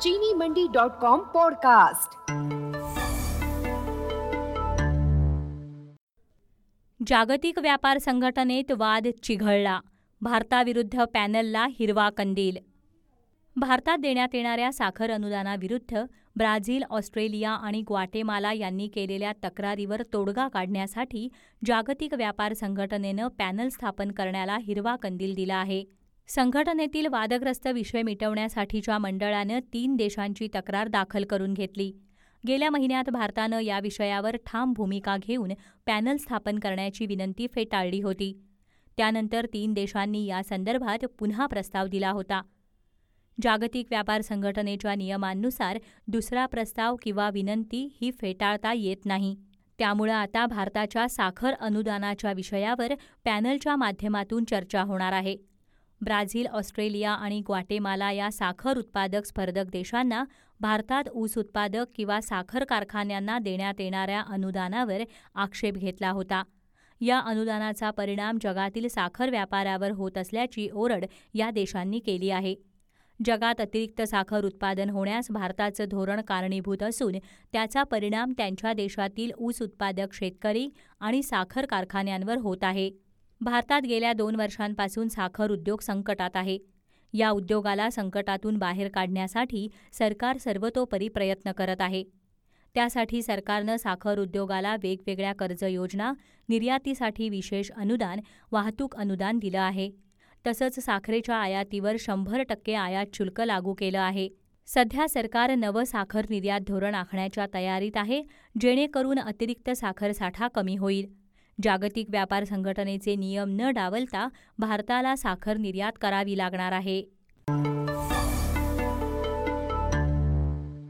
चीनीमंडी.com podcast. जागतिक व्यापार संघटनेत वाद चिघळला, भारताविरुद्ध पॅनलला हिरवा कंदील। भारतात देण्यात येणाऱ्या साखर अनुदानाविरुद्ध ब्राझील, ऑस्ट्रेलिया आणि ग्वाटेमाला यांनी केलेल्या तक्रारीवर तोडगा काढण्यासाठी जागतिक व्यापार संघटनेनं पॅनल स्थापन करण्याला हिरवा कंदील दिला आहे। संघटनेतील वादग्रस्त विषय मिटवण्यासाठीच्या मंडळानं 3 देशांची तक्रार दाखल करून घेतली। गेल्या महिन्यात भारतानं या विषयावर ठाम भूमिका घेऊन पॅनल स्थापन करण्याची विनंती फेटाळली होती। त्यानंतर 3 देशांनी या संदर्भात पुन्हा प्रस्ताव दिला होता। जागतिक व्यापार संघटनेच्या नियमांनुसार दुसरा प्रस्ताव किंवा विनंती ही फेटाळता येत नाही। त्यामुळे आता भारताच्या साखर अनुदानाच्या विषयावर पॅनलच्या माध्यमातून चर्चा होणार आहे। ब्राझील, ऑस्ट्रेलिया आणि ग्वाटेमाला या साखर उत्पादक स्पर्धक देशांना भारतात ऊस उत्पादक किंवा साखर कारखान्यांना देण्यात येणाऱ्या अनुदानावर आक्षेप घेतला होता। या अनुदानाचा परिणाम जगातील साखर व्यापारावर होत असल्याची ओरड या देशांनी केली आहे। जगात अतिरिक्त साखर उत्पादन होण्यास भारताचं धोरण कारणीभूत असून त्याचा परिणाम त्यांच्या देशातील ऊस उत्पादक शेतकरी आणि साखर कारखान्यांवर होत आहे। भारतात गेल्या 2 वर्षांपासून साखर उद्योग संकटात आहे। या उद्योगाला संकटातून बाहेर काढण्यासाठी सरकार सर्वतोपरी प्रयत्न करत आहे। त्यासाठी सरकारनं साखर उद्योगाला वेगवेगळ्या कर्ज योजना, निर्यातीसाठी विशेष अनुदान, वाहतूक अनुदान दिलं आहे। तसंच साखरेच्या आयातीवर 100% आयात शुल्क लागू केलं आहे। सध्या सरकार नवं साखर निर्यात धोरण आखण्याच्या तयारीत आहे, जेणेकरून अतिरिक्त साखर साठा कमी होईल। जागतिक व्यापार संघटनेचे नियम न डावलता भारताला साखर निर्यात करावी लागणार आहे।